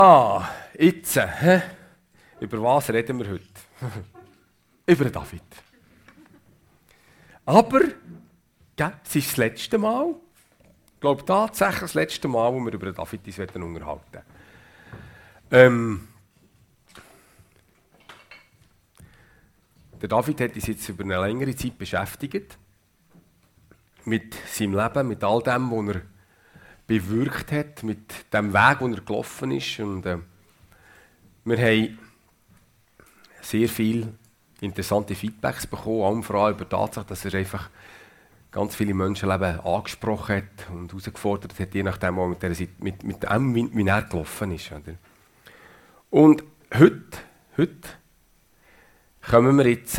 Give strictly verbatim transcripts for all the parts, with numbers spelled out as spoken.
Ah, jetzt, hä? Über was reden wir heute? Über David. Aber, ja, es ist das letzte Mal, ich glaube tatsächlich das letzte Mal, wo wir über David uns unterhalten. Ähm, der David hat uns jetzt über eine längere Zeit beschäftigt. Mit seinem Leben, mit all dem, was er bewirkt hat, mit dem Weg, den er gelaufen ist. Und, äh, wir haben sehr viele interessante Feedbacks bekommen, allem vor allem über die Tatsache, dass er einfach ganz viele Menschenleben angesprochen hat und herausgefordert hat, je nachdem, mit, der, mit, mit dem, wie, wie er gelaufen ist. Oder? Und heute, heute kommen wir jetzt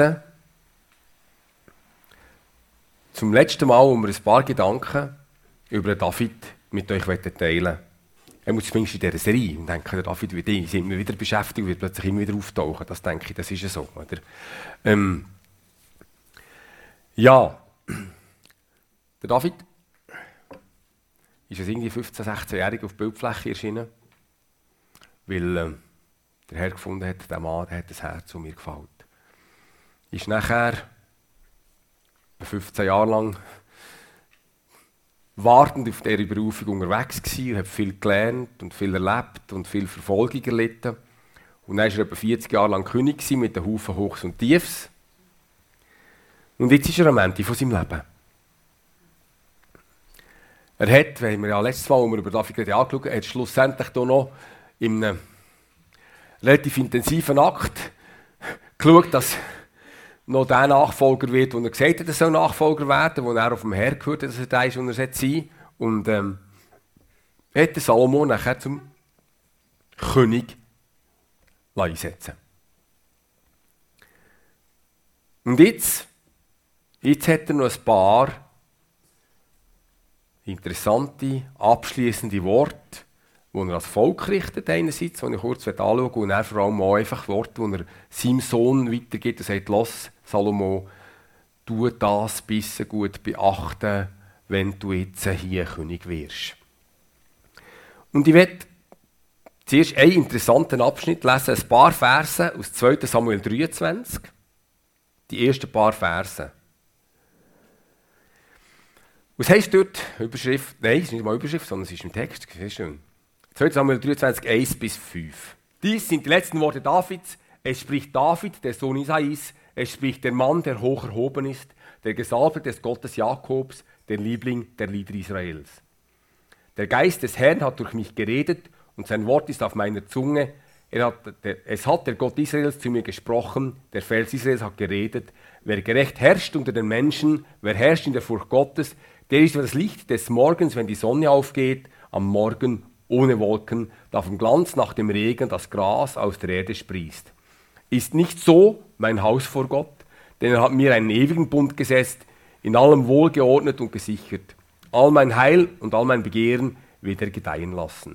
zum letzten Mal, wo wir ein paar Gedanken über David mit euch teilen wollen. Er muss zumindest in dieser Serie. Ich denke, der David wird immer wieder beschäftigt und wird plötzlich immer wieder auftauchen. Das denke ich, das ist ja so. Oder? Ähm, ja, der David ist als irgendwie fünfzehn-, sechzehnjähriger auf die Bildfläche erschienen, weil äh, der Herr gefunden hat, der Mann, der hat das Herz, das mir gefällt. Ist nachher fünfzehn Jahre lang wartend auf dieser Berufung unterwegs gewesen, hat viel gelernt und viel erlebt und viel Verfolgung erlitten. Und dann war er etwa vierzig Jahre lang König gewesen, mit einem Haufen Hochs und Tiefs. Und jetzt ist er am Ende von seinem Leben. Er hat, wenn wir ja letztes Mal, als wir über David gerade angeschaut haben, hat schlussendlich hier noch in einem relativ intensiven Akt geschaut, dass noch der Nachfolger wird, der er gesagt hat, er soll Nachfolger werden, wo er auf dem Herr gehört hat, dass er der ist, und er sein soll. Und ähm, hat Salomo nachher zum König einsetzen. Und jetzt, jetzt hat er noch ein paar interessante, abschließende Worte, die er als Volk richtet, einerseits, die ich kurz anschauen will, und dann vor allem auch einfach Worte, die er seinem Sohn weitergibt und sagt, lass, Salomo, tu das bisschen gut beachten, wenn du jetzt hier König wirst. Und ich werde zuerst einen interessanten Abschnitt lesen, ein paar Verse aus zweiter Samuel dreiundzwanzig, die ersten paar Verse. Was heisst dort? Überschrift? Nein, es ist nicht mal Überschrift, sondern es ist im Text. Sehr schön. zweiter Samuel dreiundzwanzig, eins bis fünf. Dies sind die letzten Worte Davids. Es spricht David, der Sohn Isais. Es spricht der Mann, der hoch erhoben ist, der Gesalbte des Gottes Jakobs, der Liebling der Lieder Israels. Der Geist des Herrn hat durch mich geredet und sein Wort ist auf meiner Zunge. Er hat, der, es hat der Gott Israels zu mir gesprochen, der Fels Israels hat geredet. Wer gerecht herrscht unter den Menschen, wer herrscht in der Furcht Gottes, der ist wie das Licht des Morgens, wenn die Sonne aufgeht, am Morgen ohne Wolken, da vom Glanz nach dem Regen das Gras aus der Erde sprießt. Ist nicht so mein Haus vor Gott, denn er hat mir einen ewigen Bund gesetzt, in allem wohlgeordnet und gesichert. All mein Heil und all mein Begehren wird er gedeihen lassen.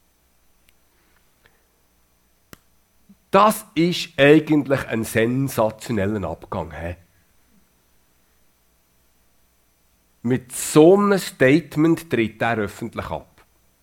Das ist eigentlich ein sensationeller Abgang. He? Mit so einem Statement tritt er öffentlich ab.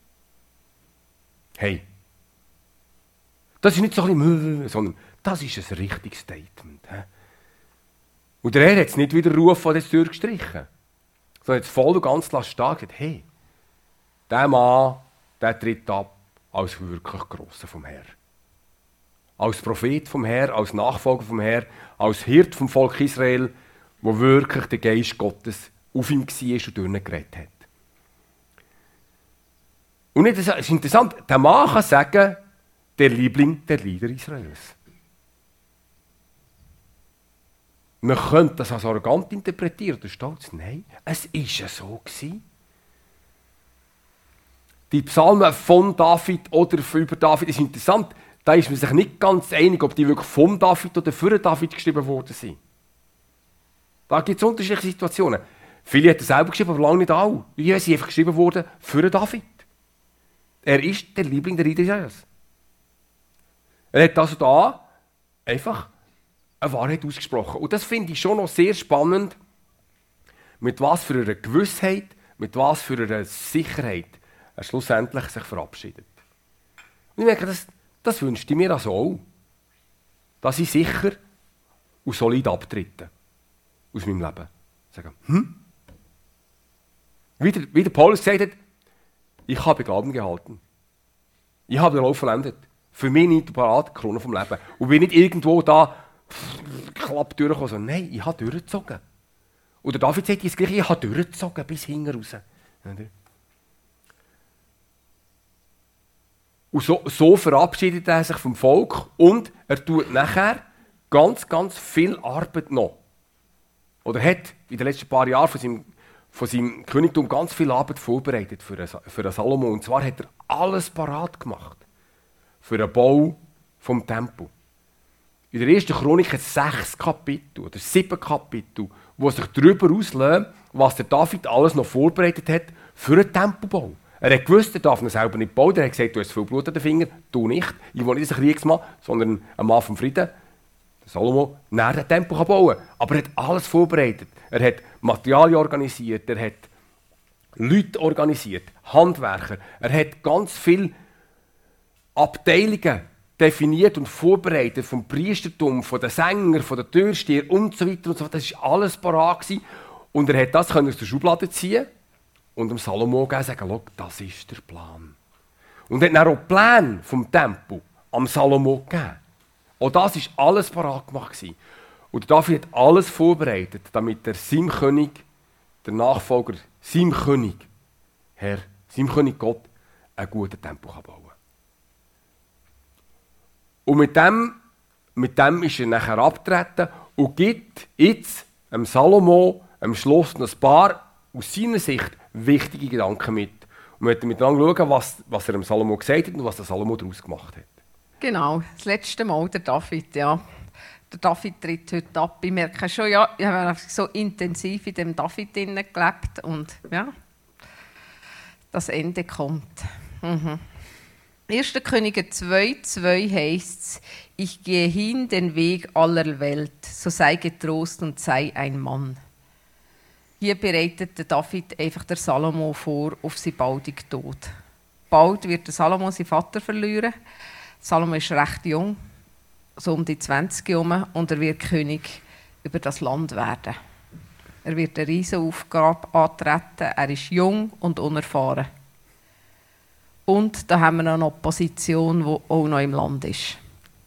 Hey, das ist nicht so ein bisschen, sondern das ist ein richtiges Statement. He? Und der Herr hat es nicht wieder Ruf von das durchgestrichen, sondern jetzt voll und ganz stark gesagt, hey, der Mann, der tritt ab als wirklich Grosser vom Herr. Als Prophet vom Herr, als Nachfolger vom Herr, als Hirt vom Volk Israel, wo wirklich der Geist Gottes auf ihm war und durch ihn geredet hat. Und es ist interessant, der Mann kann sagen, der Liebling der Lieder Israels. Man könnte das als arrogant interpretieren oder stolz. Nein, es war ja so gewesen. Die Psalmen von David oder über David ist interessant. Da ist man sich nicht ganz einig, ob die wirklich von David oder für David geschrieben worden sind. Da gibt es unterschiedliche Situationen. Viele hat er selber geschrieben, aber lange nicht alle. Die sind einfach geschrieben worden für David. Er ist der Liebling der Lieder Israels. Er hat also da einfach eine Wahrheit ausgesprochen. Und das finde ich schon noch sehr spannend, mit was für einer Gewissheit, mit was für einer Sicherheit er schlussendlich sich verabschiedet. Und ich merke, das, das wünschte ich mir also auch. Dass ich sicher und solid abtrete aus meinem Leben. Sagen, hm? Wie der, wie der Paulus gesagt hat, ich habe Glauben gehalten. Ich habe den Lauf vollendet. Für mich nicht parat, die Krone vom Leben. Und bin nicht irgendwo da klapp durchgekommen, sondern nein, ich habe durchgezogen. Oder David sagt das Gleiche, ich habe durchgezogen bis hinten raus. Und so, so verabschiedet er sich vom Volk und er tut nachher ganz, ganz viel Arbeit noch. Oder hat in den letzten paar Jahren von seinem, von seinem Königtum ganz viel Arbeit vorbereitet für einen, für einen Salomo. Und zwar hat er alles parat gemacht für den Bau vom Tempel. In der ersten Chronik hat es sechs Kapitel oder sieben Kapitel, die sich darüber auslösen, was der David alles noch vorbereitet hat für den Tempelbau. Er hat gewusst, er darf ihn selber nicht bauen. Er hat gesagt, du hast viel Blut an den Fingern, du nicht. Ich will nicht ein Kriegsmann, sondern ein Mann vom Frieden. Der Salomo, näher den Tempel bauen kann. Aber er hat alles vorbereitet. Er hat Materialien organisiert, er hat Leute organisiert, Handwerker. Er hat ganz viele Abteilungen definiert und vorbereitet, vom Priestertum, von den Sängern, von den Türstehern und so weiter und so fort. Das war alles parat gewesen. Und er hat das aus der Schublade ziehen und dem Salomo geben, sagen, schau, das ist der Plan. Und er hat dann auch die Pläne vom Tempel am Salomo gegeben. Auch das war alles parat gemacht gewesen. Und David hat alles vorbereitet, damit er seinem König, der Nachfolger, seinem König, Herr, seinem König Gott, einen guten Tempel bauen kann. Und mit dem, mit dem ist er nachher abgetreten und gibt jetzt dem Salomo am Schluss noch ein paar aus seiner Sicht wichtige Gedanken mit. Und wir werden miteinander schauen, was, was er dem Salomo gesagt hat und was der Salomo daraus gemacht hat. Genau, das letzte Mal der David, ja. Der David tritt heute ab. Ich merke schon, ja, ich habe so intensiv in dem David gelebt und ja, das Ende kommt. Mhm. erster Könige zwei, zwei heisst es, ich gehe hin den Weg aller Welt, so sei getrost und sei ein Mann. Hier bereitet der David einfach der Salomo vor auf seinen baldigen Tod. Bald wird der Salomo seinen Vater verlieren. Salomo ist recht jung, so um die zwanzig herum, und er wird König über das Land werden. Er wird eine riesige Aufgabe antreten, er ist jung und unerfahren. Und da haben wir noch eine Opposition, die auch noch im Land ist.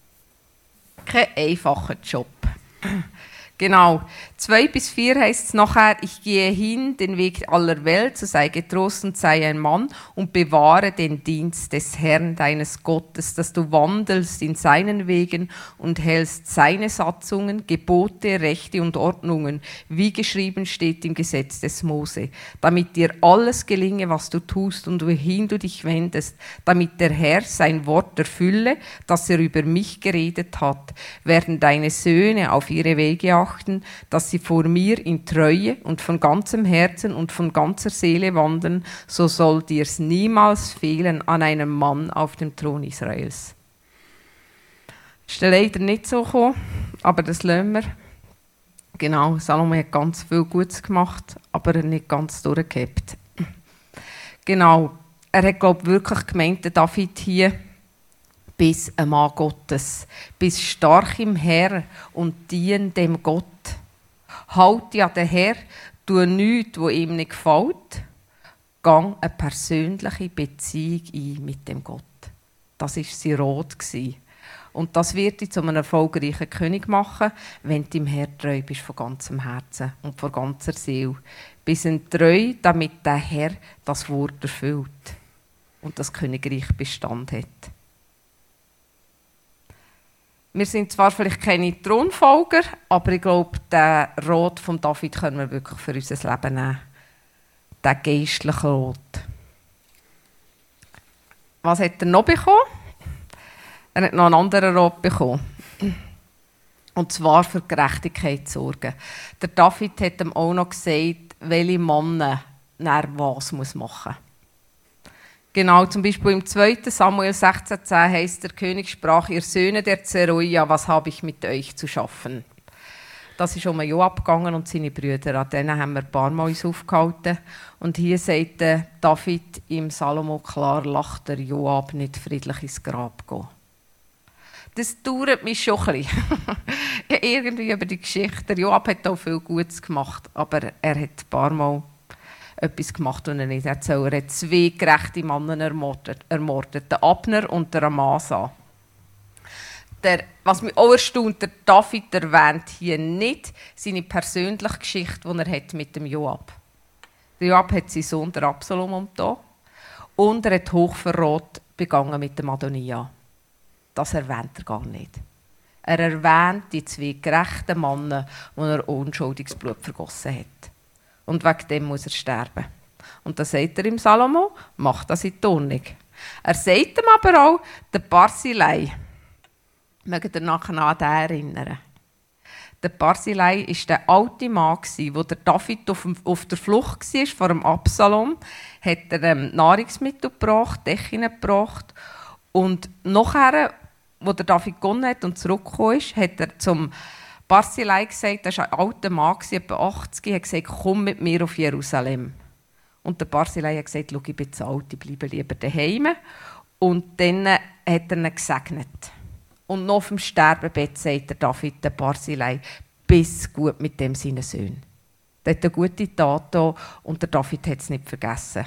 Kein einfacher Job. Genau. Zwei bis vier heisst es nachher, ich gehe hin den Weg aller Welt, so sei getrost und sei ein Mann und bewahre den Dienst des Herrn deines Gottes, dass du wandelst in seinen Wegen und hältst seine Satzungen, Gebote, Rechte und Ordnungen, wie geschrieben steht im Gesetz des Mose, damit dir alles gelinge, was du tust und wohin du dich wendest, damit der Herr sein Wort erfülle, das er über mich geredet hat, werden deine Söhne auf ihre Wege achten, dass sie vor mir in Treue und von ganzem Herzen und von ganzer Seele wandeln, so soll dir's niemals fehlen an einem Mann auf dem Thron Israels. Ist leider nicht so gekommen, aber das lassen wir. Genau, Salomo hat ganz viel Gutes gemacht, aber er nicht ganz durchgehabt. Genau, er hat, glaube ich, wirklich gemeint, der David hier, bis ein Mann Gottes, bis stark im Herr und dien dem Gott. Halte an den Herr, tu nichts, wo ihm nicht gefällt, gang eine persönliche Beziehung ein mit dem Gott. Das war sein Rot. Und das wird dich zu einem erfolgreichen König machen, wenn du dem Herr treu bist von ganzem Herzen und von ganzer Seele. Bist ihm treu, damit der Herr das Wort erfüllt und das Königreich Bestand hat. Wir sind zwar vielleicht keine Thronfolger, aber ich glaube, den Rot von David können wir wirklich für unser Leben nehmen. Den geistlichen Rot. Was hat er noch bekommen? Er hat noch einen anderen Rot bekommen. Und zwar für Gerechtigkeit zu sorgen. Der David hat ihm auch noch gesagt, welche Männer was muss machen muss. Genau, zum Beispiel im zweiten Samuel sechzehn zehn heisst, der König sprach, ihr Söhne der Zeruia, was habe ich mit euch zu schaffen? Das ist um Joab gegangen und seine Brüder. An denen haben wir ein paar Mal uns aufgehalten. Und hier sagt David im Salomo klar, lasst der Joab nicht friedlich ins Grab gehen. Das dauert mich schon ein bisschen. Irgendwie über die Geschichte. Der Joab hat auch viel Gutes gemacht, aber er hat ein paar Mal etwas gemacht, was er nicht hat sollen. Er hat zwei gerechte Männer ermordet, ermordet, den Abner und den Amasa. Der, was mich auch erstaunt, der David erwähnt hier nicht seine persönliche Geschichte, die er hat mit dem Joab. Der Joab hat seinen Sohn, der Absalom, umgebracht und er hat Hochverrat begangen mit dem Adonija. Das erwähnt er gar nicht. Er erwähnt die zwei gerechten Männer, wo er unschuldiges Blut vergossen hat. Und wegen dem muss er sterben. Und dann sagt er im Salomo, mach das in die Ordnung. Er sagt ihm aber auch, der Barzillai, mögt ihr nachher an den erinnern? Der Barzillai war der alte Mann, wo der David auf, auf der Flucht war vor dem Absalom. Hat er ähm, Nahrungsmittel gebracht, Decken gebracht. Und nachher, als der David gewonnen hat und zurückgekommen ist, hat er zum Barzillai gesagt, er war ein alter Mann, etwa achtzig, hat gesagt, komm mit mir auf Jerusalem. Und der Barzillai hat gesagt, schau, ich bin zu alt, ich bleibe lieber daheim. Und dann hat er ihn gesegnet. Und noch auf dem Sterbebett sagt der David, der Barzillai, bis gut mit dem seinen Söhnen. Der hat eine gute Tat da und der David hat es nicht vergessen.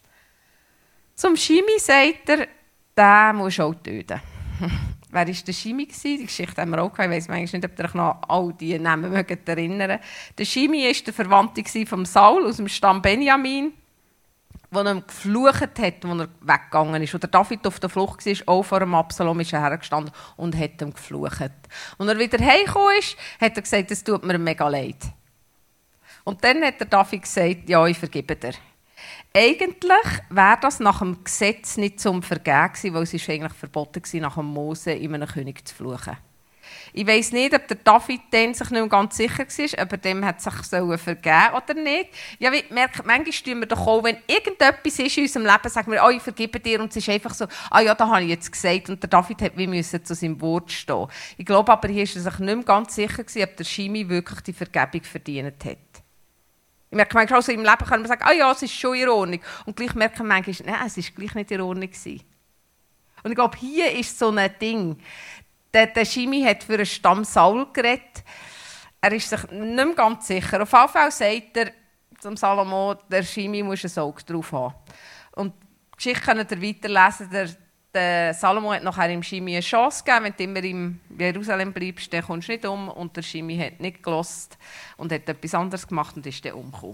Zum Shimi sagt er, den musst du auch töten. Wer war der Shimi? Die Geschichte haben wir auch gehabt. Ich weiss manchmal nicht, ob ihr euch noch all die Namen mögt erinnern. Der Shimi war der Verwandte von Saul aus dem Stamm Benjamin, der ihm geflucht hat, als er weggegangen ist. Und der David auf der Flucht war, auch vor dem Absalom ist er hergestanden und hat ihm geflucht. Als er wieder heimgekommen ist, hat er gesagt, es tut mir mega leid. Und dann hat der David gesagt, ja, ich vergebe dir. Eigentlich wäre das nach dem Gesetz nicht zum Vergehen gewesen, weil es ist eigentlich verboten war, nach dem Mose in einem König zu fluchen. Ich weiss nicht, ob der David dann sich nicht ganz sicher war, ob er dem hat sich vergeben oder nicht. Ja, ich merke, manchmal tun wir doch auch, wenn irgendetwas ist in unserem Leben, sagen wir, oh, ich vergebe dir, und es ist einfach so, ah ja, da habe ich jetzt gesagt, und der David hat wie müssen zu seinem Wort stehen. Ich glaube aber, hier war er sich nicht mehr ganz sicher gewesen, ob der Shimi wirklich die Vergebung verdient hat. Ich merke manchmal auch so im Leben, kann man sagen, ah ja, es ist schon in Ordnung. Und gleich merke man manchmal, nein, es war gleich nicht in Ordnung gewesen. Und ich glaube, hier ist so ein Ding. Der, der Shimi hat für einen Stamm Saul geredet. Er ist sich nicht mehr ganz sicher. Auf jeden Fall sagt er zum Salomo, der Shimi muss ein Auge drauf haben. Und die Geschichte könnt ihr weiterlesen. Der, der Salomo hat nachher im Shimi eine Chance gegeben. Wenn du immer in Jerusalem bleibst, dann kommst du nicht um. Und der Shimi hat nicht gehört und hat etwas anderes gemacht und ist dann umgekommen.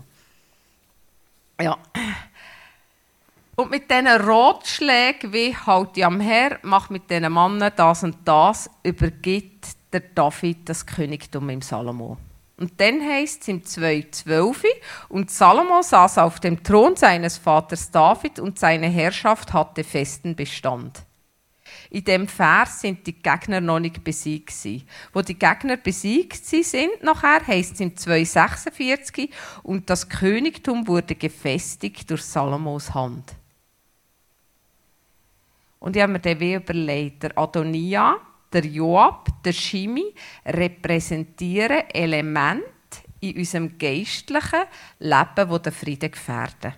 Ja. Und mit diesen Ratschlägen, wie halte ich am Herr, mach mit diesen Männern das und das, übergibt der David das Königtum im Salomo. Und dann heisst es im zwei zwölf, und Salomo saß auf dem Thron seines Vaters David und seine Herrschaft hatte festen Bestand. In dem Vers sind die Gegner noch nicht besiegt gewesen. Wo die Gegner besiegt sind, nachher heisst es im zwei sechsundvierzig, und das Königtum wurde gefestigt durch Salomos Hand. Und ich habe mir dann wie überlegt, der Adonija, der Joab, der Shimi repräsentieren Elemente in unserem geistlichen Leben, die den Frieden gefährden.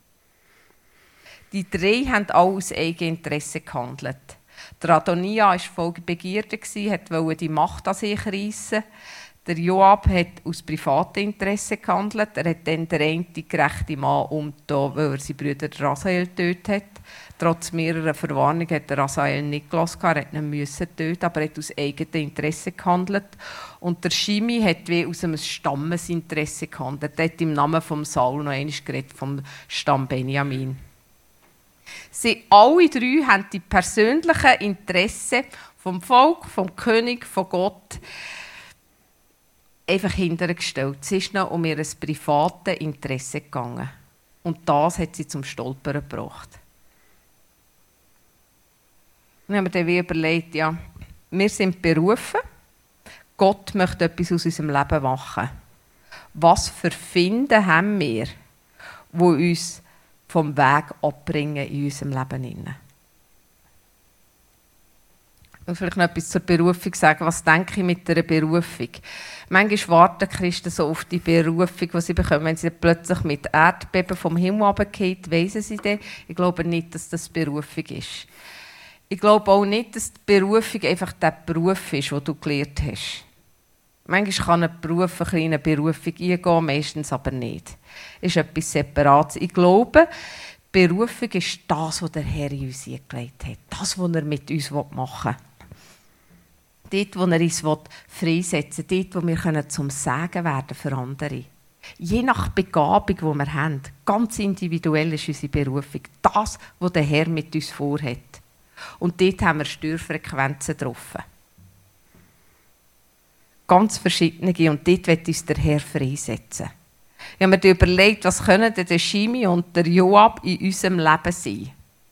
Die drei haben alle aus Eigeninteresse gehandelt. Der Adonija war voll Begierde, wollte die Macht an sich reissen. Der Joab hat aus privatem Interesse gehandelt. Er hat dann den einen gerechten Mann umgetan, weil er seinen Bruder Rasael getötet hat. Trotz mehrerer Verwarnungen hat der Rasael nicht gelassen, er hat ihn müssen töten, aber er hat aus eigenem Interesse gehandelt. Und der Shimi hat wie aus einem Stammesinteresse gehandelt. Er hat im Namen von Saul noch einmal geredet, vom Stamm Benjamin. Sie alle drei haben die persönlichen Interessen vom Volk, vom König, von Gott einfach hintergestellt. Es ist noch um ihr privates Interesse gegangen. Und das hat sie zum Stolpern gebracht. Und ich habe mir dann wie überlegt, ja, wir sind berufen, Gott möchte etwas aus unserem Leben machen. Was für Finden haben wir, die uns vom Weg abbringen in unserem Leben? Und vielleicht noch etwas zur Berufung sagen. Was denke ich mit einer Berufung? Manchmal warten Christen so auf die Berufung, die sie bekommen. Wenn sie plötzlich mit Erdbeben vom Himmel runterfallen, weiss sie dann. Ich glaube nicht, dass das Berufung ist. Ich glaube auch nicht, dass die Berufung einfach der Beruf ist, den du gelernt hast. Manchmal kann ein Beruf ein in eine Berufung eingehen, meistens aber nicht. Das ist etwas Separates. Ich glaube, Berufung ist das, was der Herr in uns eingelegt hat. Das, was er mit uns machen will. Dort, wo er uns freisetzen will. Dort, wo wir zum Segen werden für andere. Je nach Begabung, die wir haben. Ganz individuell ist unsere Berufung. Das, was der Herr mit uns vorhat. Und dort haben wir Störfrequenzen getroffen. Ganz verschiedene. Und dort wird uns der Herr freisetzen. Ich habe mir überlegt, was können der Shimi und der Joab in unserem Leben sein?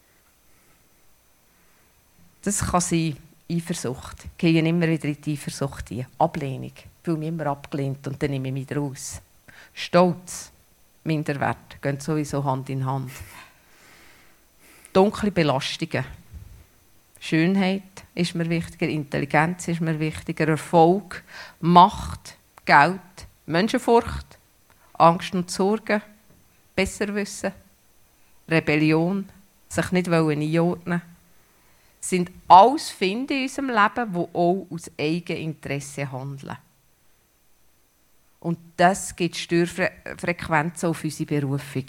Das kann sein Eifersucht. Ich gehe immer wieder in die Eifersucht ein. Ablehnung. Ich fühle mich immer abgelehnt und dann nehme ich mich raus. Stolz, Minderwert, gehen sowieso Hand in Hand. Dunkle Belastungen. Schönheit ist mir wichtiger, Intelligenz ist mir wichtiger, Erfolg, Macht, Geld, Menschenfurcht, Angst und Sorgen, Besserwissen, Rebellion, sich nicht einordnen. Das sind alles Finde in unserem Leben, die auch aus Eigeninteresse handeln. Und das gibt Störfrequenzen auf unsere Berufung.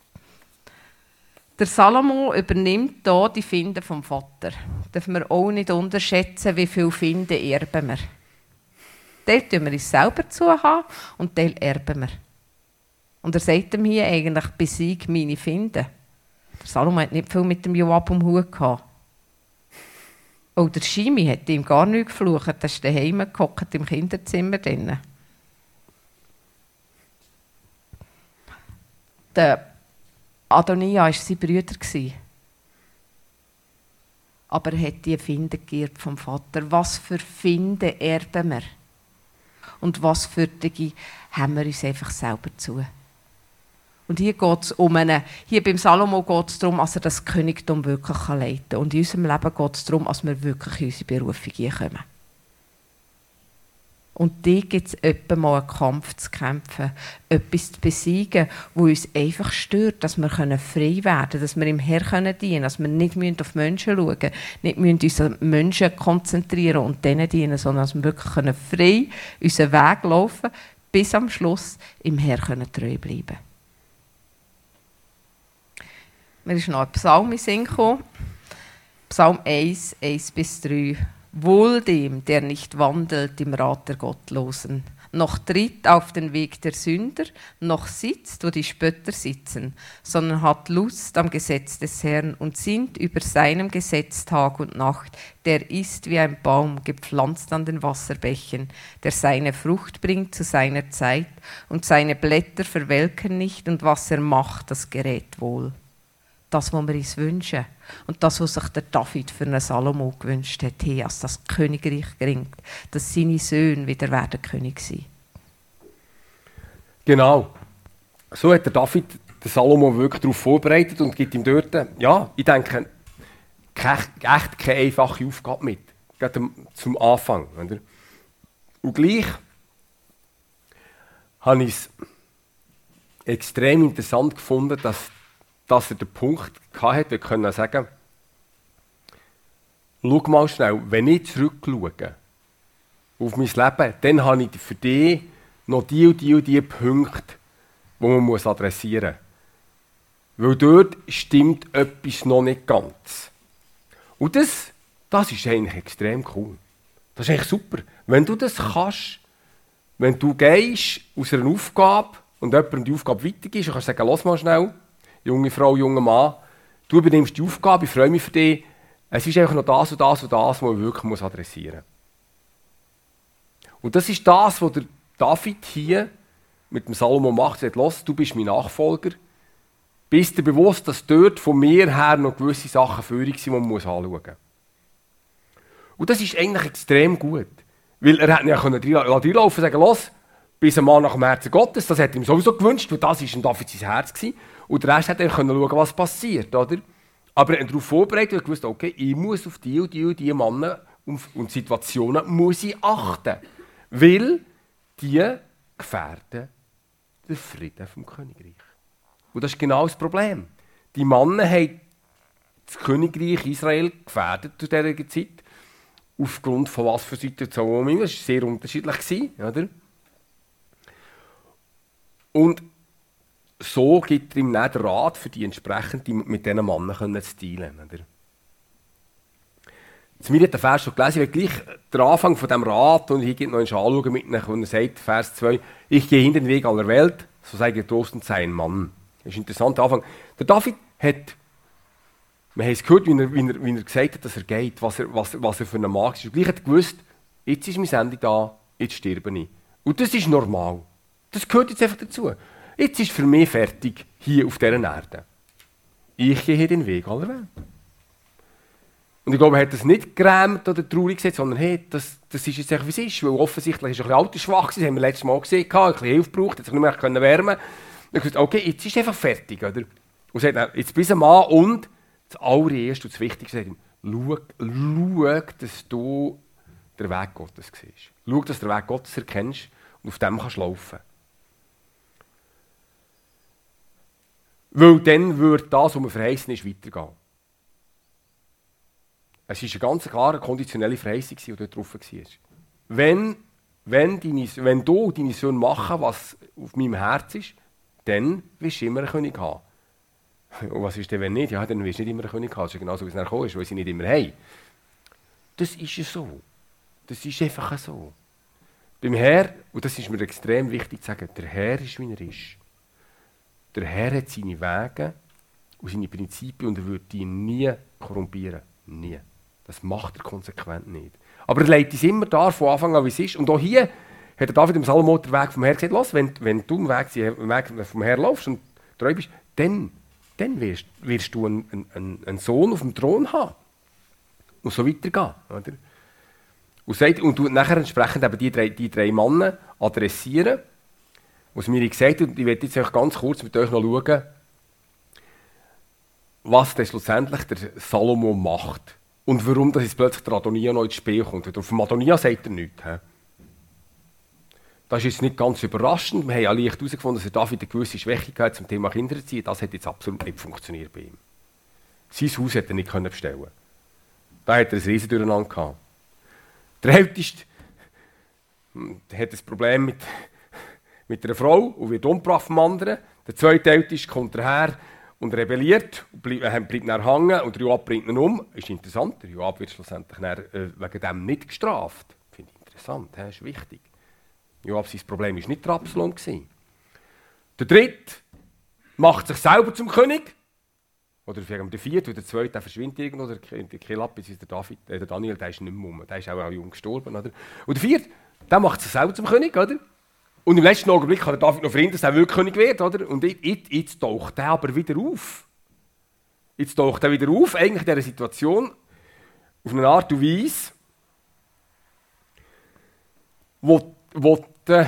Der Salomo übernimmt hier die Finde vom Vater. Dürfen wir auch nicht unterschätzen, wie viele Finde erben wir. Teil tun wir uns selber zuhaben und Teil erben wir. Und er sagt ihm hier eigentlich, besieg meine Finde. Der Salomo hat nicht viel mit dem Joab am Hut gehabt. Auch der Shimi hat ihm gar nichts geflucht. Er ist daheim gehockt im Kinderzimmer drinnen. Der Adonia war sein Bruder. Aber er hat die Finde geerbt vom Vater. Was für Finde erben wir? Und was für Dinge haben wir uns einfach selber zu? Und hier geht es um einen, hier beim Salomo geht es darum, dass er das Königtum wirklich leiten kann. Und in unserem Leben geht es darum, dass wir wirklich in unsere Berufung hineinkommen. Und da gibt es etwa mal einen Kampf zu kämpfen, etwas zu besiegen, das uns einfach stört, dass wir frei werden können, dass wir im Herrn dienen können, dass wir nicht auf Menschen schauen müssen, nicht uns auf Menschen konzentrieren und denen dienen, sondern dass wir wirklich frei unseren Weg laufen können, bis am Schluss im Herrn treu bleiben. Mir ist noch ein Psalm in den Sinn gekommen. Psalm eins, eins bis drei. Wohl dem, der nicht wandelt im Rat der Gottlosen, noch tritt auf den Weg der Sünder, noch sitzt, wo die Spötter sitzen, sondern hat Lust am Gesetz des Herrn und sinnt über seinem Gesetz Tag und Nacht. Der ist wie ein Baum, gepflanzt an den Wasserbächen, der seine Frucht bringt zu seiner Zeit und seine Blätter verwelken nicht und was er macht, das gerät wohl. Das, was wir uns wünschen. Und das, was sich der David für einen Salomo gewünscht hat, hey, dass das Königreich gelingt, dass seine Söhne wieder werden König sein. Genau. So hat der David den Salomo wirklich darauf vorbereitet und gibt ihm dort, ja, ich denke, echt keine einfache Aufgabe mit. Gerade zum Anfang. Oder? Und gleich habe ich es extrem interessant gefunden, dass dass er den Punkt hatte, wir können sagen, schau mal schnell, wenn ich zurückschaue auf mein Leben, dann habe ich für dich noch die und die und die Punkte, die man muss adressieren muss. Weil dort stimmt etwas noch nicht ganz. Und das, das ist eigentlich extrem cool. Das ist eigentlich super. Wenn du das kannst, wenn du gehst aus einer Aufgabe und jemandem die Aufgabe weitergibst, und kannst sagen, lass mal schnell, junge Frau, junger Mann, du übernimmst die Aufgabe, ich freue mich für dich. Es ist einfach noch das und das und das, was man wirklich adressieren muss. Und das ist das, was der David hier mit dem Salomo macht. Er sagt, los, du bist mein Nachfolger. Bist dir bewusst, dass dort von mir her noch gewisse Sachen führig sind, die man anschauen muss. Und das ist eigentlich extrem gut. Weil er hätte ja reinlaufen und sagen, los, bist ein Mann nach dem Herzen Gottes. Das hat ihm sowieso gewünscht, weil das war in David sein Herz gewesen. Und der Rest hätte er schauen können, was passiert. Oder? Aber er hat darauf vorbereitet und gewusst, okay, ich muss auf die und die und die Männer und, und Situationen muss ich achten, weil die gefährden den Frieden vom Königreich. Und das ist genau das Problem. Die Männer haben das Königreich Israel gefährdet zu dieser Zeit, aufgrund von was für Situationen. Das war sehr unterschiedlich. Oder? Und so gibt er ihm nicht den Rat, für die entsprechend die mit diesen Männern zu dealen. Oder? Zu mir hat der Vers schon gelesen, ich will gleich den Anfang von diesem Rat und hier gibt noch einen anschauen mit ihm, und er sagt, Vers zwei, ich gehe hin den Weg aller Welt, so sei getrost und sei ein Mann. Das ist ein interessanter Anfang. Der David hat, wir haben es gehört, wie er, wie er, wie er gesagt hat, dass er geht, was er, was, was er für ein Mann ist. Und gleich hat er gewusst, jetzt ist mein Ende da, jetzt sterbe ich. Und das ist normal. Das gehört jetzt einfach dazu. Jetzt ist für mich fertig, hier auf dieser Erde. Ich gehe hier den Weg aller Welt. Und ich glaube, er hat das nicht gerämt oder traurig gesagt, sondern hey, das, das ist jetzt einfach, wie es ist. Weil offensichtlich ist er ein bisschen altersschwach gewesen, das haben wir letztes Mal gesehen, hat ein bisschen Hilfe gebraucht, hat sich nicht mehr wärmen können. Und ich gesagt, okay, jetzt ist es einfach fertig. Oder? Und er sagt, jetzt bist du ein Mann und das Allererste und das Wichtigste, sagt ihm, schau, schau, dass du den Weg Gottes siehst. Schau, dass du den Weg Gottes erkennst und auf dem kannst laufen. Weil dann würde das, was mir verheißen ist, weitergehen. Es war eine ganz klare konditionelle Verheißung, die dort drauf war. Wenn, wenn, deine, wenn du deine Söhne machen, was auf meinem Herz ist, dann wirst du immer einen König haben. Und was ist denn, wenn nicht? Ja, dann wirst du nicht immer einen König haben. Das ist genauso, wie es nachher gekommen ist, weil sie nicht immer haben. Das ist ja so. Das ist einfach so. Beim Herr, und das ist mir extrem wichtig zu sagen, der Herr ist, wie er ist. Der Herr hat seine Wege und seine Prinzipien und er würde die nie korrumpieren. Nie. Das macht er konsequent nicht. Aber er legt uns immer da von Anfang an, wie es ist. Und auch hier hat er David im Salomo den Weg vom Herrn gesagt, los, wenn, wenn du den Weg, den Weg vom Herrn laufst und treu bist, dann, dann wirst, wirst du einen, einen, einen Sohn auf dem Thron haben. Und so weitergehen. Oder? Und, sagt, und du nachher entsprechend eben die drei, die drei Männer adressieren, was mir gesagt hat, und ich werde jetzt ganz kurz mit euch noch schauen, was das schlussendlich der Salomo macht. Und warum das jetzt plötzlich der Adonia noch ins Spiel kommt. Auf dem Adonia sagt er nichts. He? Das ist jetzt nicht ganz überraschend. Wir haben ja leicht herausgefunden, dass er David eine gewisse Schwäche hat zum Thema Kindererziehung. Das hat jetzt absolut nicht funktioniert bei ihm. Sein Haus hätte er nicht bestellen können. Da hat er ein riesen Durcheinander gehabt. Der Älteste hat ein Problem mit, mit einer Frau und wird umgebracht vom anderen. Der zweite Älteste kommt daher und rebelliert, und bleibt, äh, bleibt dann hängen und der Joab bringt ihn um. Ist interessant, der Joab wird schlussendlich dann, äh, wegen dem nicht gestraft. Finde ich interessant, das ist wichtig. Joab, sein Problem war nicht der Absalom. Der dritte macht sich selber zum König. Oder der vierte oder der zweite, der verschwindet irgendwo, der Kilab, ist der, David, äh, der Daniel, der ist nicht mehr um, der ist auch jung gestorben. Oder? Und der vierte, der macht sich selber zum König, oder? Und im letzten Augenblick kann der David noch verhindern, dass er wirklich König wird, oder? Und jetzt, jetzt taucht er aber wieder auf. Jetzt taucht er wieder auf, eigentlich in dieser Situation, auf eine Art und Weise, wo, wo du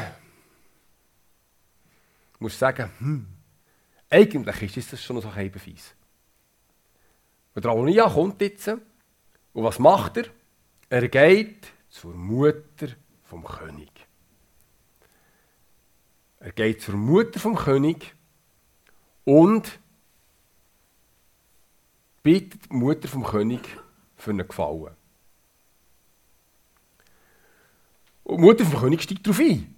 musst sagen, hm, eigentlich ist das schon so ein Beweis. Und der Adonia kommt jetzt, und was macht er? Er geht zur Mutter vom König. Er geht zur Mutter vom König und bittet die Mutter vom König für einen Gefallen. Und die Mutter vom König steigt darauf ein.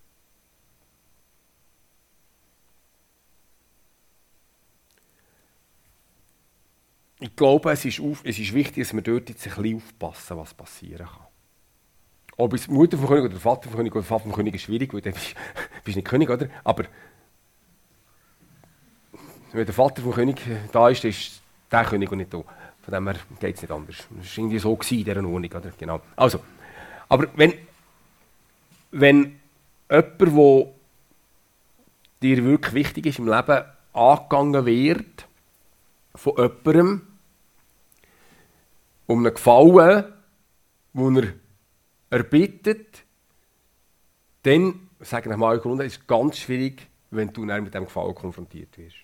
Ich glaube, es ist, auf, es ist wichtig, dass wir dort jetzt ein bisschen aufpassen, was passieren kann. Ob es die Mutter vom König oder der Vater vom König oder der Vater vom König ist schwierig, weil du bist, bist nicht König, oder? Aber wenn der Vater vom König da ist, dann ist der König und nicht da. Von dem her geht es nicht anders. Das war irgendwie so in dieser Ordnung, oder? Genau. Also, aber wenn, wenn jemand, der dir wirklich wichtig ist im Leben, angegangen wird von jemandem, um einen Gefallen, wo er erbittet, dann, sage ich mal, ist es ganz schwierig, wenn du mit diesem Gefallen konfrontiert wirst.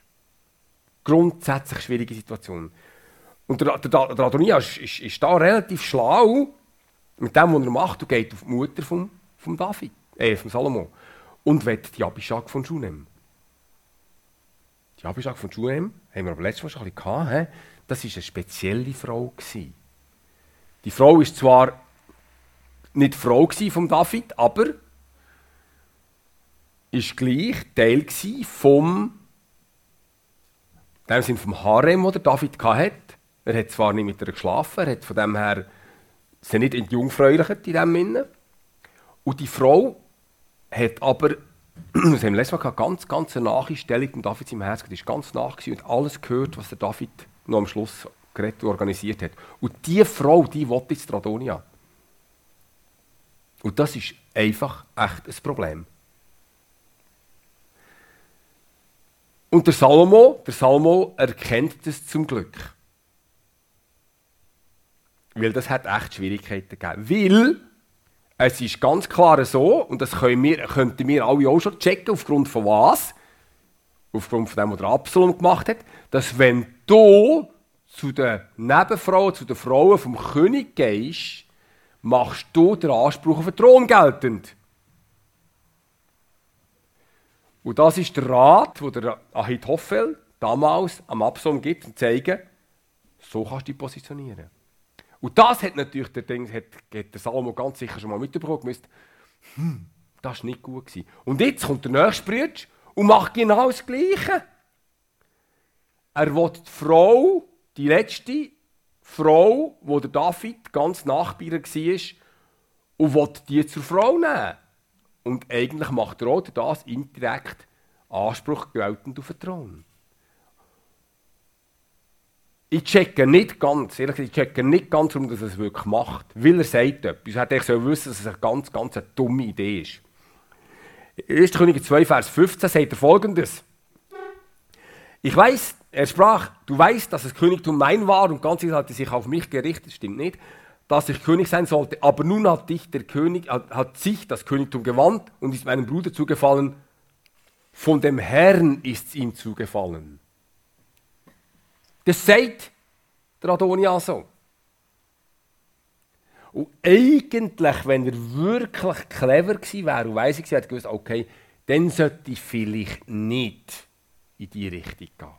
Grundsätzlich schwierige Situation. Und der, der, der Adonia ist, ist, ist da relativ schlau mit dem, was er macht, und geht auf die Mutter von, von David, äh, von Salomo, und wird die Abishag von Shunem. Die Abishag von Shunem, haben wir aber letztes Mal schon ein bisschen gehabt, he? Das war eine spezielle Frau gewesen. Die Frau war zwar nicht die Frau von David, aber ist gleich Teil vom, in dem Sinne vom Harem, den David hatte. Er hat zwar nicht mit ihr geschlafen, er hat von dem her sie nicht entjungfräulicht in dem Sinne. Und die Frau hat aber, das haben wir letztes Mal gehabt, ganz, ganz eine nahe Stellung dem David im Herzen. Die war ganz nah und alles gehört, was der David noch am Schluss geredet und organisiert hat. Und diese Frau, die will jetzt Adonia. Und das ist einfach echt ein Problem. Und der Salomo, der Salomo erkennt das zum Glück. Weil das hat echt Schwierigkeiten gegeben. Weil es ist ganz klar so, und das können wir, könnten wir alle auch schon checken, aufgrund von was? Aufgrund von dem, was der Absalom gemacht hat, dass wenn du zu den Nebenfrauen, zu den Frauen vom König gehst, machst du den Anspruch auf den Thron geltend. Und das ist der Rat, den der Ahitophel damals am Absalom gibt, und zeigen, so kannst du dich positionieren. Und das hat natürlich der, Ding, hat, hat der Salomo ganz sicher schon mal mitbekommen, gemusst, hm, das war nicht gut gewesen. Und jetzt kommt der nächste Bruder und macht genau das Gleiche. Er will die Frau, die letzte Frau, wo der David ganz Nachbierer war, und will die zur Frau nehmen. Und eigentlich macht er auch das indirekt Anspruch geltend auf den Thron. Ich checke nicht ganz, ehrlich gesagt, ich checke nicht ganz, warum er es wirklich macht. Weil er sagt etwas. Er hätte so wissen, dass es eine ganz, ganz eine dumme Idee ist. erster Könige zwei, Vers fünfzehn sagt er Folgendes. Ich weiß, er sprach, du weißt, dass das Königtum mein war und ganz hatte sich auf mich gerichtet, stimmt nicht, dass ich König sein sollte. Aber nun hat, dich der König, hat, hat sich das Königtum gewandt und ist meinem Bruder zugefallen. Von dem Herrn ist es ihm zugefallen. Das sagt der Adonia so. Und eigentlich, wenn er wirklich clever gewesen wäre und weise gewesen wäre, hätte er gewusst, okay, dann sollte ich vielleicht nicht in diese Richtung gehen.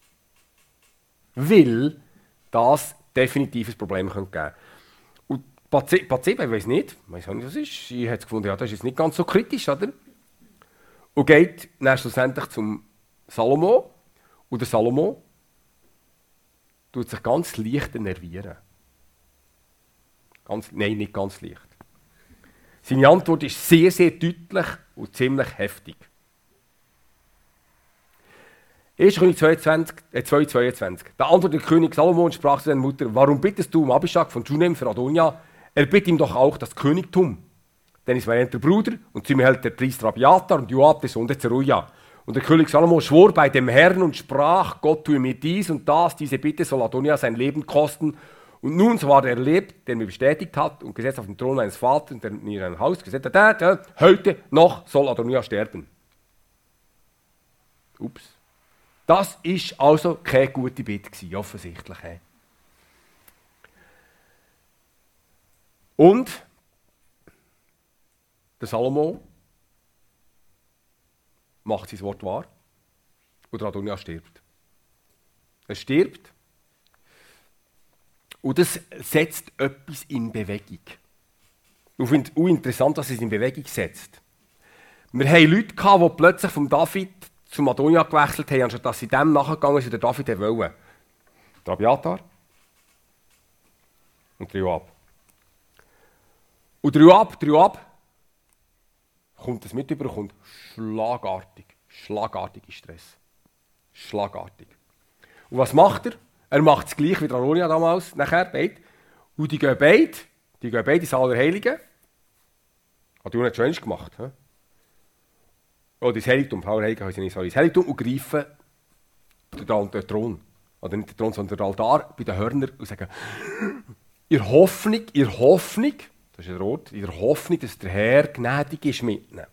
Weil das definitiv ein Problem geben könnte. Und Bathseba, ich weiß nicht, ich weiß nicht, was ist. Sie hat gefunden, ja, das ist jetzt nicht ganz so kritisch, oder? Und geht dann schlussendlich zum Salomo. Und der Salomo tut sich ganz leicht nervieren. Ganz, nein, nicht ganz leicht. Seine Antwort ist sehr, sehr deutlich und ziemlich heftig. erster König zwei, zweiundzwanzig. Da antwortete der König Salomo und sprach zu seiner Mutter, warum bittest du um Abishag von Shunem für Adonia? Er bittet ihm doch auch das Königtum. Denn ist mein älterer Bruder und zu mir hält der Priester Abiathar und Joab, der Sohn der Zeruja. Und der König Salomo schwor bei dem Herrn und sprach, Gott tue mir dies und das, diese Bitte soll Adonia sein Leben kosten. Und nun, so war er erlebt, der mir bestätigt hat und gesetzt auf den Thron meines Vaters und der mir ein Haus gesetzt hat, heute noch soll Adonia sterben. Ups. Das war also keine gute Bitte gewesen, offensichtlich. Und der Salomo macht sein Wort wahr und der Adonia stirbt. Er stirbt und das setzt etwas in Bewegung. Ich finde es auch interessant, dass es in Bewegung setzt. Wir hatten Leute, die plötzlich vom David zum Adonia gewechselt haben, anstatt dass sie dem nachgegangen sind, der David wollte. Der Abiathar und der Joab. Und der Joab, der Joab kommt das mit über, kommt schlagartig, schlagartig in Stress. Schlagartig. Und was macht er? Er macht es gleich wie der Adonia damals, nachher, beide. Und die gehen beide, die gehen beide ins Allerheiligen. Adonia hat schon gemacht. He? Oh, das Heiligtum, Allerheiligen heißt ja nicht, sorry, das Heiligtum und greifen den, den Thron. Oder nicht den Thron, sondern den Altar bei den Hörnern und sagen, ihr Hoffnung, ihr Hoffnung, das ist ein Rot, in der Hoffnung, dass der Herr gnädig ist mit ihnen.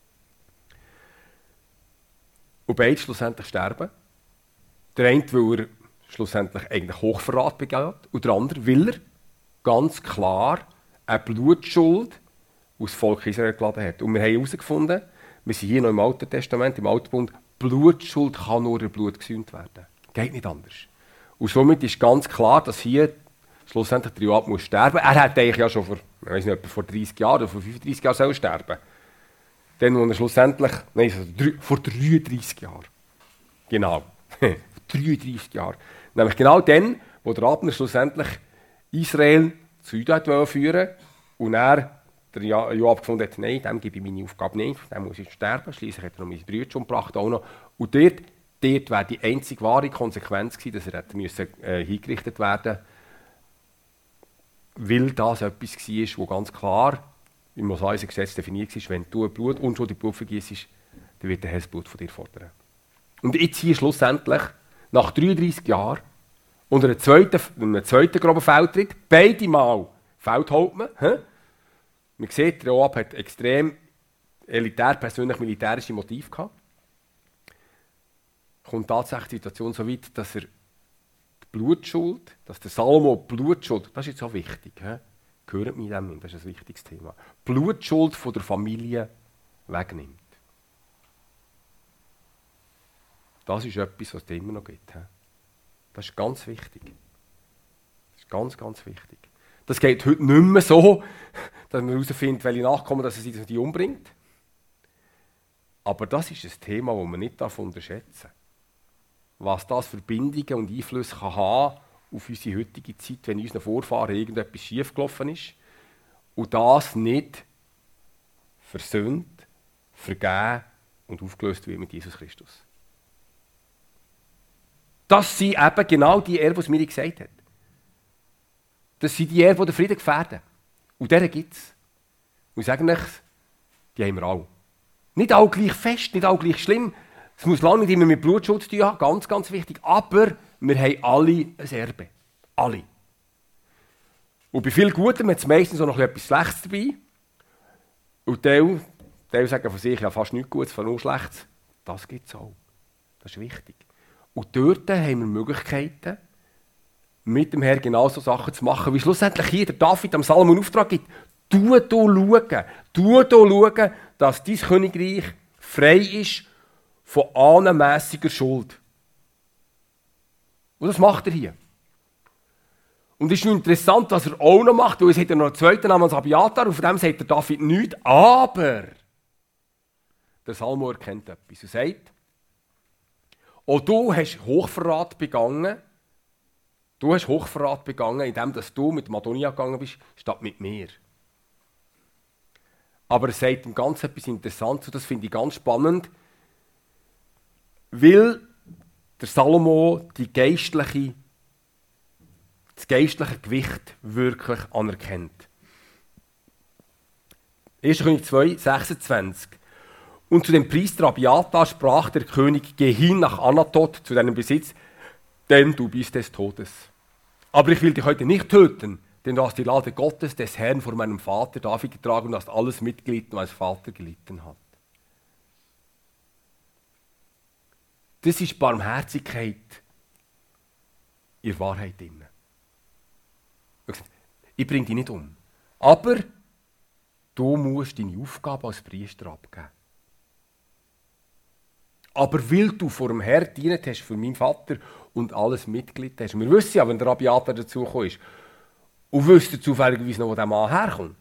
Und beide schlussendlich sterben. Der eine, weil er schlussendlich eigentlich Hochverrat begeht, und der andere, weil er ganz klar eine Blutschuld aus Volk Israel geladen hat. Und wir haben herausgefunden, wir sind hier noch im Alten Testament, im Alten Bund, Blutschuld kann nur durch Blut gesühnt werden. Geht nicht anders. Und somit ist ganz klar, dass hier schlussendlich der Joab muss sterben. Er hat eigentlich ja schon vor, ich weiß nicht, vor dreißig Jahren oder vor fünfunddreißig Jahren soll sterben. Dann, wo er schlussendlich, nein, vor dreiunddreißig Jahren. Genau. dreiunddreißig Jahre. Nämlich genau dann, wo der Abner schlussendlich Israel zu Juda führen und er, der Joab gefunden hat, nein, dem gebe ich meine Aufgabe nicht, dem muss ich sterben. Schliesslich hat er noch meine Brüder schon gebracht. Auch noch. Und dort, dort wäre die einzige wahre Konsequenz gewesen, dass er hätte müssen, äh, hingerichtet werden musste, weil das etwas war, wo ganz klar im mosaischen Gesetz definiert ist, wenn du Blut, unschuldig Blut vergießt, dann wird der Herr das Blut von dir fordern. Und jetzt hier schlussendlich, nach dreiunddreißig Jahren, unter einem zweiten, einem zweiten groben Feldtritt, beide Mal Feldhauptmann. Hä? Man sieht, der Joab hat extrem elitär, persönlich militärische Motive gehabt. Kommt tatsächlich die Situation so weit, dass er die Blutschuld, dass der Salomo Blutschuld, das ist jetzt auch wichtig, hä? Gehört mir dem, das ist ein wichtiges Thema, Blutschuld von der Familie wegnimmt. Das ist etwas, was es immer noch gibt. Hä? Das ist ganz wichtig. Das ist ganz, ganz wichtig. Das geht heute nicht mehr so, dass man herausfindet, welche Nachkommen dass er sie die umbringt. Aber das ist ein Thema, das man nicht unterschätzen darf. Was das für Bindungen und Einflüsse kann haben auf unsere heutige Zeit, wenn unseren Vorfahren irgendetwas schiefgelaufen ist und das nicht versöhnt, vergeben und aufgelöst wird mit Jesus Christus. Das sind eben genau die Erben, die es mir gesagt hat. Das sind die Erben, die den Frieden gefährden. Und deren gibt es. Und ich sage euch, die haben wir alle. Nicht alle gleich fest, nicht alle gleich schlimm. Es muss lange nicht immer mit Blutschuld zu tun haben, ganz, ganz wichtig. Aber wir haben alle ein Erbe. Alle. Und bei viel Gutem hat es meistens auch noch etwas Schlechtes dabei. Und die, die sagen von sich, ja fast nichts Gutes, von nur Schlechtes. Das gibt es auch. Das ist wichtig. Und dort haben wir Möglichkeiten, mit dem Herrn genauso Sachen zu machen, wie schlussendlich hier der David am Salomon Auftrag gibt. Tu hier schauen, tu hier schauen, dass dein Königreich frei ist von ahnenmässiger Schuld. Und das macht er hier. Und es ist interessant, was er auch noch macht, weil es hat er noch einen zweiten Namen als Abiatar, und von dem sagt der David nichts, aber der Salomo erkennt etwas und sagt, auch du hast Hochverrat begangen, du hast Hochverrat begangen, indem du mit Madonia gegangen bist, statt mit mir. Aber er sagt ihm ganz etwas Interessantes, und das finde ich ganz spannend, weil der Salomo die geistliche, das geistliche Gewicht wirklich anerkennt. erster König zwei, sechsundzwanzig. Und zu dem Priester Abiatar sprach der König, geh hin nach Anatot zu deinem Besitz, denn du bist des Todes. Aber ich will dich heute nicht töten, denn du hast die Lade Gottes, des Herrn, vor meinem Vater David getragen und hast alles mitgelitten, was Vater gelitten hat. Das ist Barmherzigkeit in Wahrheit drin. Ich bringe dich nicht um. Aber du musst deine Aufgabe als Priester abgeben. Aber weil du vor dem Herrn gedient hast für meinen Vater und alles mitgelitten hast. Wir wissen ja, wenn der Abiatar dazugekommen ist. Und wüssten zufälligerweise noch, wo der Mann herkommt.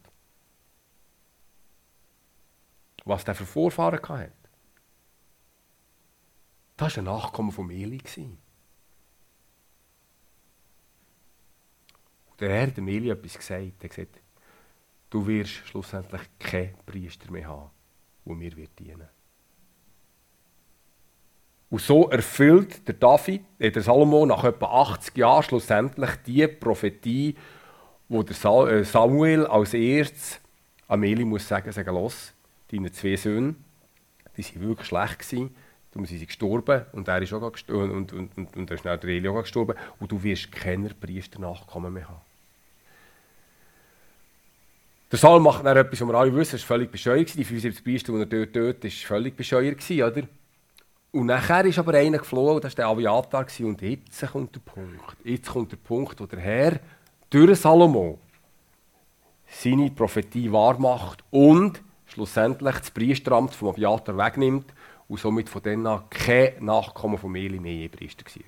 Was der für Vorfahren hatte. Das war ein Nachkommen von Eli. Und der Herr hat dem Eli etwas gesagt. Er hat gesagt, du wirst schlussendlich keinen Priester mehr haben, der mir wird dienen. Und so erfüllt der David, äh, der Salomo nach etwa achtzig Jahren schlussendlich die Prophetie, wo der Samuel als erstes an Eli muss sagen, sagen, los, deine zwei Söhne, die waren wirklich schlecht gewesen, darum sind sie gestorben und er ist auch gestorben und, und, und, und dann ist der Eli auch gestorben und du wirst keine Priesternachkommen mehr haben. Der Salomo macht dann etwas, was wir alle wissen, das war völlig bescheuert. Die fünfundsiebzig Priester, die er dort tötet, war völlig bescheuert, oder? Und nachher ist aber einer geflohen, und das war der Abiatar, und jetzt kommt der Punkt. Jetzt kommt der Punkt, wo der Herr durch Salomo seine Prophetie wahrmacht und schlussendlich das Priesteramt vom Abiathar wegnimmt und somit von dann an kein Nachkommen von Eli mehr Priester war.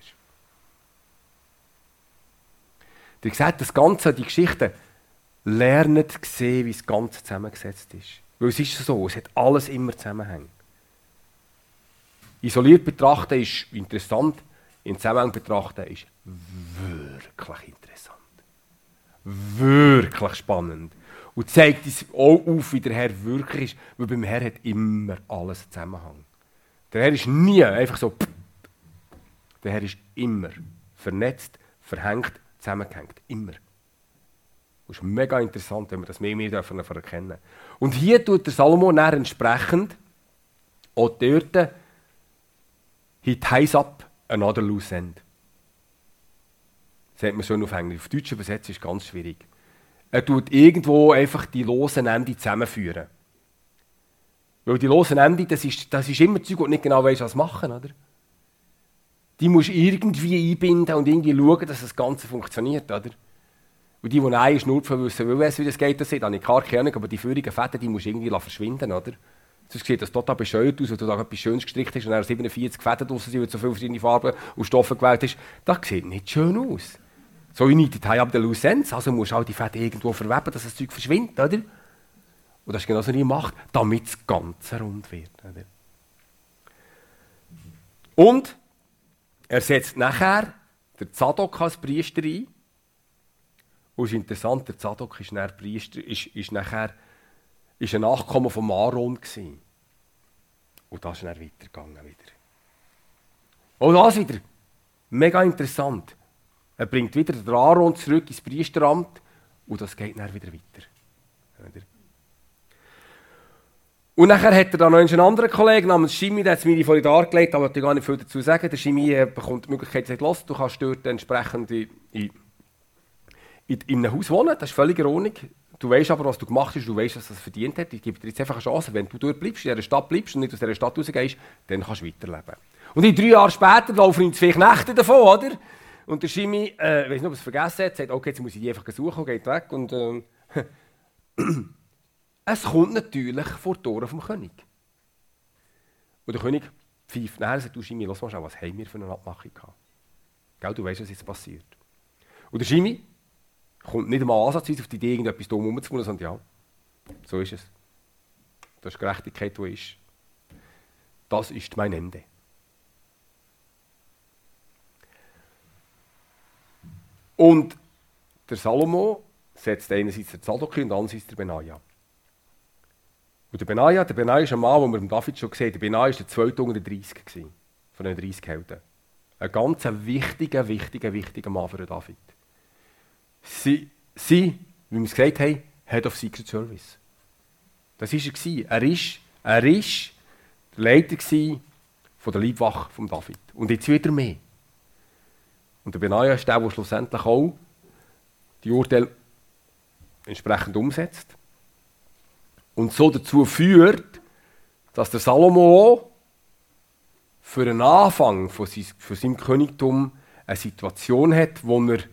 Ihr seht, das Ganze, die Geschichte, lernt zu sehen, wie das Ganze zusammengesetzt ist. Weil es ist so, es hat alles immer Zusammenhänge. Isoliert betrachten ist interessant, in Zusammenhang betrachten ist wirklich interessant. Wirklich spannend. Und zeigt uns auch auf, wie der Herr wirklich ist, weil beim Herr hat immer alles einen Zusammenhang. Der Herr ist nie einfach so. Der Herr ist immer vernetzt, verhängt, zusammengehängt. Immer. Das ist mega interessant, wenn wir das mehr und mehr dürfen erkennen. Und hier tut der Salomo dann entsprechend auch dort he ties up another loose end. Das sagt man schon auf Englisch. Auf Deutsch übersetzt ist es ganz schwierig. Er tut irgendwo einfach die losen Enden zusammenführen. Weil die losen Enden, das ist, das ist immer Zeug, wo du nicht genau weißt, was machen, oder? Die musst du irgendwie einbinden und irgendwie schauen, dass das Ganze funktioniert, oder? Und die, die eine Schnurpfen wissen, will wissen, wie das geht, das sieht, habe ich keine Ahnung, aber die führigen Fäden, die musst du irgendwie verschwinden, oder? Sonst sieht das total bescheuert aus, wenn du da etwas Schönes gestrickt hast und dann siebenundvierzig Fäden draussen sind, weil du so viele verschiedene Farben und Stoffe gewählt hast. Das sieht nicht schön aus. So wie nicht die Teil ab der Loose Ends, also musst du auch die Fäden irgendwo verweben, dass das Zeug verschwindet, oder? Und das ist genau so, was er macht, damit das Ganze rund wird, oder? Und er setzt nachher den Zadok als Priester ein. Und es ist interessant, der Zadok ist, nachher Priester, ist, ist nachher ist ein Nachkommen von Aaron gewesen. Und das ist dann weitergegangen wieder. Und das wieder, mega interessant. Er bringt wieder den Aaron zurück ins Priesteramt und das geht dann wieder weiter. Und nachher hat er dann noch einen anderen Kollegen namens Shimi, der hat es mir vorhin dargelegt, aber ich gar nicht viel dazu sagen. Der Shimi bekommt die Möglichkeit, zu sagen, du kannst dort entsprechend in, in, in einem Haus wohnen, das ist völlig in Ordnung. Du weißt aber, was du gemacht hast, du weißt, was das verdient hat. Ich gebe dir jetzt einfach eine Chance, wenn du dort bleibst, in dieser Stadt bleibst und nicht aus dieser Stadt rausgehst, dann kannst du weiterleben. Und in drei Jahren später laufen ihm zwei Knechte davon, oder? Und der Shimi, äh, ich weiß nicht, ob er es vergessen hat, sagt, okay, jetzt muss ich die einfach suchen und geht weg. Und äh, es kommt natürlich vor die Tore vom König. Und der König pfeift nachher und sagt, du Shimi, lass mal schauen, was haben wir für eine Abmachung gehabt? Gell, du weißt, was jetzt passiert. Und der Shimi kommt nicht einmal ansatzweise auf die Idee, irgendetwas dumm rumzumachen, sondern ja, so ist es. Das ist Gerechtigkeit, die ist. Das ist mein Ende. Und der Salomo setzt einerseits den Zadok und andererseits den Benaja. Und der Benaja, der Benaja ist ein Mann, den wir im David schon gesehen haben. Der Benaja war der zweite unter den dreißig gewesen, von den dreißig Helden. Ein ganz wichtiger, wichtiger, wichtiger Mann für den David. Sie, sie, wie wir es gesagt haben, Head of Secret Service. Das war er. Er ist, er ist der Leiter von der Leibwache von David. Und jetzt wieder mehr. Und der Benaja ist der, der schlussendlich auch die Urteile entsprechend umsetzt. Und so dazu führt, dass der Salomo für den Anfang von seinem Königtum eine Situation hat, wo er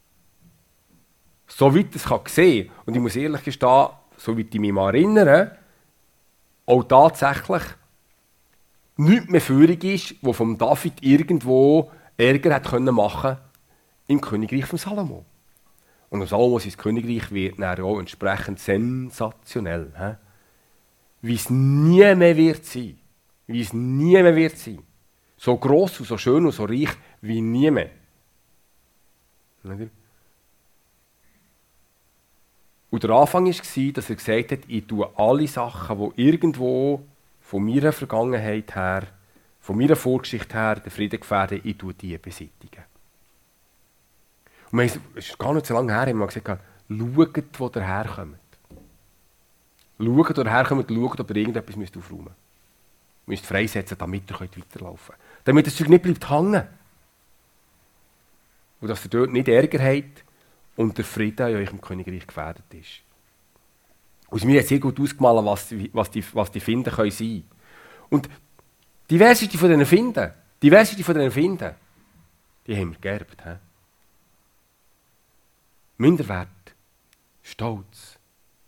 so weit es kann sehen, und ich muss ehrlich gestehen, so weit ich mich mal erinnere, auch tatsächlich nichts mehr führig ist, wo vom David irgendwo Ärger hat können machen im Königreich von Salomo. Und Salomo sein Königreich wird dann auch entsprechend sensationell. He? Wie es nie mehr wird sein. Wie es nie mehr wird sein. So gross und so schön und so reich wie nie mehr. Und der Anfang war, dass er gesagt hat, ich tue alle Sachen, die irgendwo von meiner Vergangenheit her, von meiner Vorgeschichte her, den Frieden gefährden, ich tue die beseitigen. Und es ist gar nicht so lange her, haben wir gesagt, schaut, wo ihr herkommt. Schaut, wo ihr herkommt, schaut, ob ihr irgendetwas müsst aufräumen müsst. Ihr müsst freisetzen, damit ihr weiterlaufen könnt. Damit das Zeug nicht bleibt hängen. Und dass ihr dort nicht Ärger habt und der Frieden in eurem Königreich gefährdet ist. Aus mir hat sehr gut ausgemalt, was, was, die, was die Finden können sein. Und die Diversität von diesen Finden, die Diversität von diesen Finden, die haben wir geerbt. He? Minderwert, Stolz,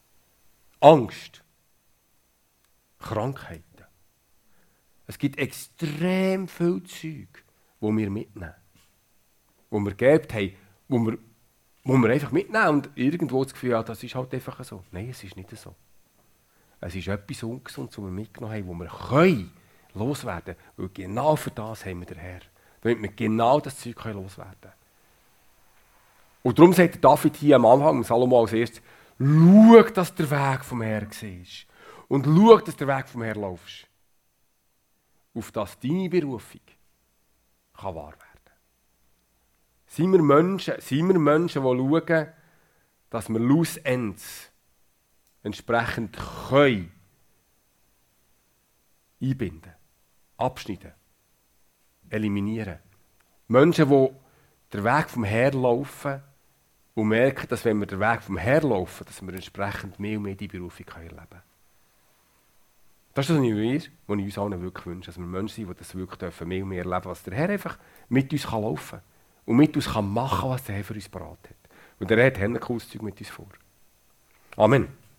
Angst, Krankheiten. Es gibt extrem viel Zeug, wo wir mitnehmen. Wo wir gegeben haben, wo wir, wo wir einfach mitnehmen und irgendwo das Gefühl haben, das ist halt einfach so. Nein, es ist nicht so. Es ist etwas Ungesundes, was wir mitgenommen haben, wo wir können loswerden können. Weil genau für das haben wir den Herr. Damit wir genau das Zeug können loswerden können. Und darum sagt David hier am Anfang, Salomo als erstes, schau, dass der Weg vom Herrn war. Und schau, dass der Weg vom Herrn laufst. Auf dass deine Berufung kann wahr werden. Sind wir Menschen, sind wir Menschen, die schauen, dass wir schlussendlich entsprechend können einbinden, abschneiden, eliminieren. Menschen, die den Weg vom Herrn laufen und merken, dass wenn wir den Weg vom Herrn laufen, dass wir entsprechend mehr und mehr die Berufung erleben können. Das ist das, was ich uns allen wirklich wünsche, dass wir Menschen sind, die das wirklich dürfen, mehr und mehr erleben, was der Herr einfach mit uns laufen kann und mit uns machen kann, was der Herr für uns parat hat. Und der Herr hat ein cooles Zeug mit uns vor. Amen.